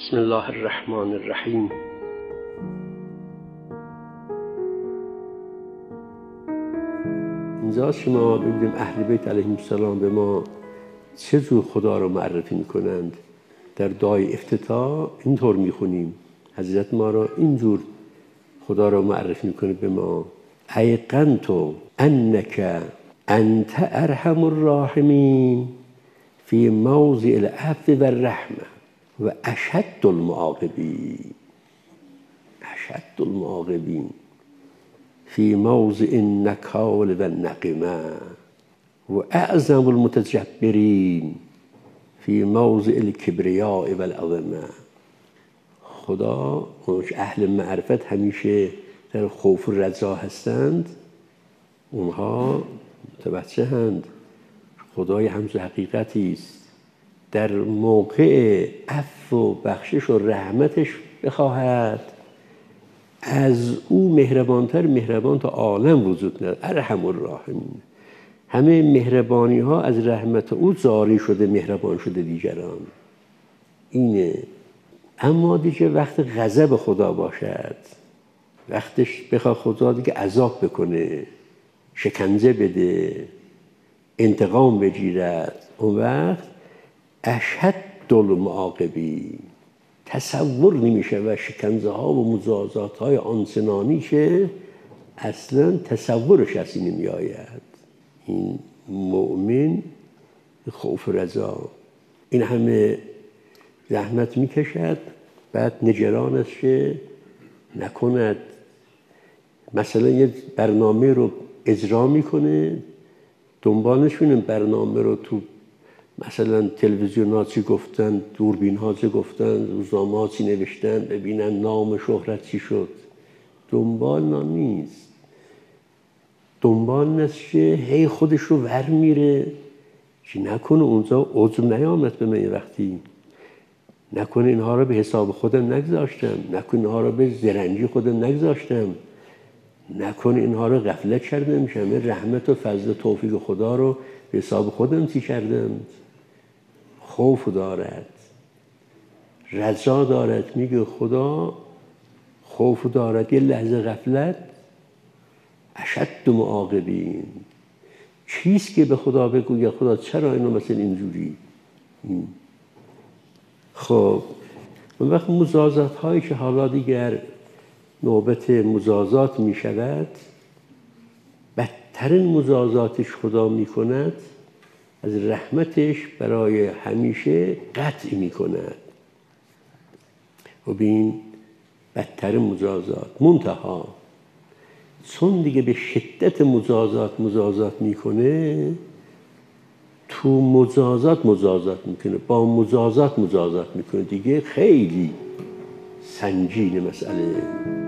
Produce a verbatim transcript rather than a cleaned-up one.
بسم الله الرحمن الرحیم. اینجا شما ببینیم اهل بیت علیهم السلام به ما چه جور خدا رو معرفی میکنند. در دعای افتتاح اینطور میخونیم، حضرت ما رو اینجور خدا رو معرفی میکنه به ما: ایقنت انک انت ارحم الراحمین فی موضع العفو و الرحمه و اشد المعاقبین اشد المعاقبین فی موضع النکال و النقمه و اعظم المتجبرین فی موضع الکبریاء و العظمه. خدا اهل معرفت همیشه در خوف و رجا هستند، اونها متوجهند خدای همز حقیقتی است. در موقع عفو و بخشش و رحمتش بخواهد، از او مهربانتر مهربان تا عالم وجود ندارد. ارحم الراحمین، همه مهربانی ها از رحمت او جاری شده، مهربان شده دیگران. اینه. اما دیگه وقت غضب خدا باشد، وقتش بخواد خدا دیگه عذاب بکنه، شکنجه بده، انتقام بگیرد، اون وقت اشد المعاقبین، تصور نمیشه و شکنجه ها و مجازات های آنچنانی که اصلا تصورش از این نمی آید. این مؤمن خوف و رجا این همه زحمت میکشد، بعد نگران است که نکند مثلا یه برنامه رو اجرا میکنه، دنبال نشونه برنامه رو تو مثلا تلویزیون ها چی گفتن، دوربین ها چی گفتن، روزنامه ها چی نوشتن، ببینن نام شهرت چی شد. دنبال نا نیست، دنبال نیست که هی خودش رو ور میره که نکنه اونجا عجب نیامد به من وقتی، نکنه اینها رو به حساب خودم نگذاشتم، نکنه اینها رو به زرنگی خودم نگذاشتم، نکنه اینها رو غفلت کردم، میشم رحمت و فضل و توفیق خدا رو به حساب خودم چی کردم. خوف دارد، رجا دارد، میگه خدا خوف دارد. یه لحظه غفلت اشد معاقبین. چیست که به خدا بگویه خدا چرا اینو مثل اینجوری؟ این. خب اون وقت مجازات هایی که حالا دیگر نوبت مجازات می شود، بدترین مجازاتش خدا می کند، از رحمتش برای همیشه قطع می کند. و بین بدترین مجازات منتها چون دیگه به شدت مجازات مجازات میکنه، تو مجازات مجازات میکنه، با مجازات مجازات میکنه، دیگه خیلی سنگین مسئله.